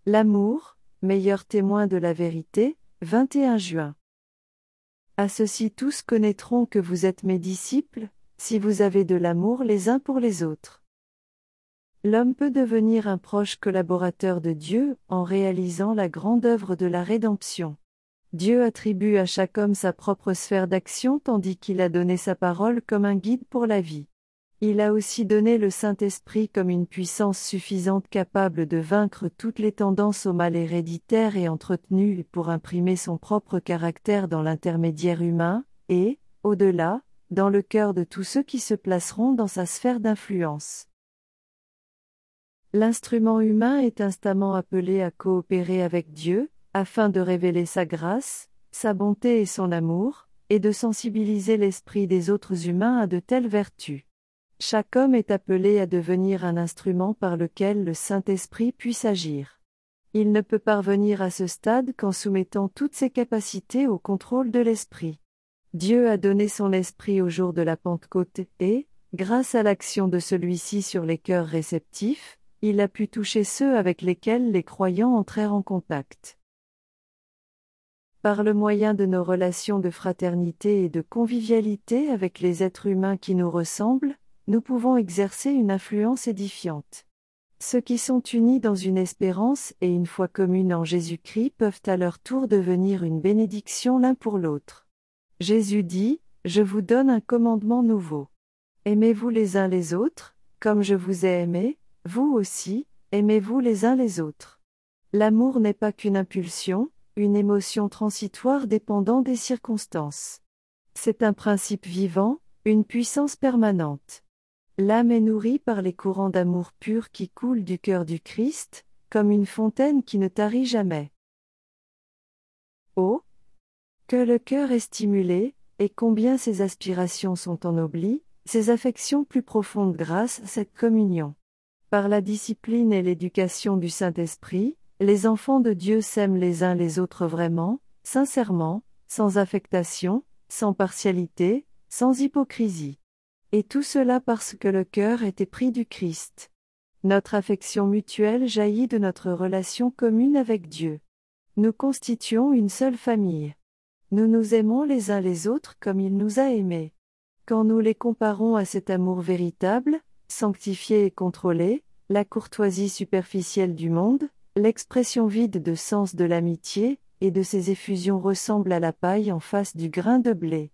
L'amour, meilleur témoin de la vérité, 21 juin. À ceci tous connaîtront que vous êtes mes disciples, si vous avez de l'amour les uns pour les autres. L'homme peut devenir un proche collaborateur de Dieu en réalisant la grande œuvre de la rédemption. Dieu attribue à chaque homme sa propre sphère d'action tandis qu'il a donné sa parole comme un guide pour la vie. Il a aussi donné le Saint-Esprit comme une puissance suffisante capable de vaincre toutes les tendances au mal héréditaire et entretenues pour imprimer son propre caractère dans l'intermédiaire humain, et, au-delà, dans le cœur de tous ceux qui se placeront dans sa sphère d'influence. L'instrument humain est instamment appelé à coopérer avec Dieu, afin de révéler sa grâce, sa bonté et son amour, et de sensibiliser l'esprit des autres humains à de telles vertus. Chaque homme est appelé à devenir un instrument par lequel le Saint-Esprit puisse agir. Il ne peut parvenir à ce stade qu'en soumettant toutes ses capacités au contrôle de l'Esprit. Dieu a donné son Esprit au jour de la Pentecôte et, grâce à l'action de celui-ci sur les cœurs réceptifs, il a pu toucher ceux avec lesquels les croyants entrèrent en contact. Par le moyen de nos relations de fraternité et de convivialité avec les êtres humains qui nous ressemblent, nous pouvons exercer une influence édifiante. Ceux qui sont unis dans une espérance et une foi commune en Jésus-Christ peuvent à leur tour devenir une bénédiction l'un pour l'autre. Jésus dit, « Je vous donne un commandement nouveau. Aimez-vous les uns les autres, comme je vous ai aimé, vous aussi, aimez-vous les uns les autres. » L'amour n'est pas qu'une impulsion, une émotion transitoire dépendant des circonstances. C'est un principe vivant, une puissance permanente. L'âme est nourrie par les courants d'amour pur qui coulent du cœur du Christ, comme une fontaine qui ne tarit jamais. Oh! Que le cœur est stimulé, et combien ses aspirations sont ennoblies, ses affections plus profondes grâce à cette communion. Par la discipline et l'éducation du Saint-Esprit, les enfants de Dieu s'aiment les uns les autres vraiment, sincèrement, sans affectation, sans partialité, sans hypocrisie. Et tout cela parce que le cœur est épris du Christ. Notre affection mutuelle jaillit de notre relation commune avec Dieu. Nous constituons une seule famille. Nous nous aimons les uns les autres comme il nous a aimés. Quand nous les comparons à cet amour véritable, sanctifié et contrôlé, la courtoisie superficielle du monde, l'expression vide de sens de l'amitié, et de ses effusions ressemble à la paille en face du grain de blé.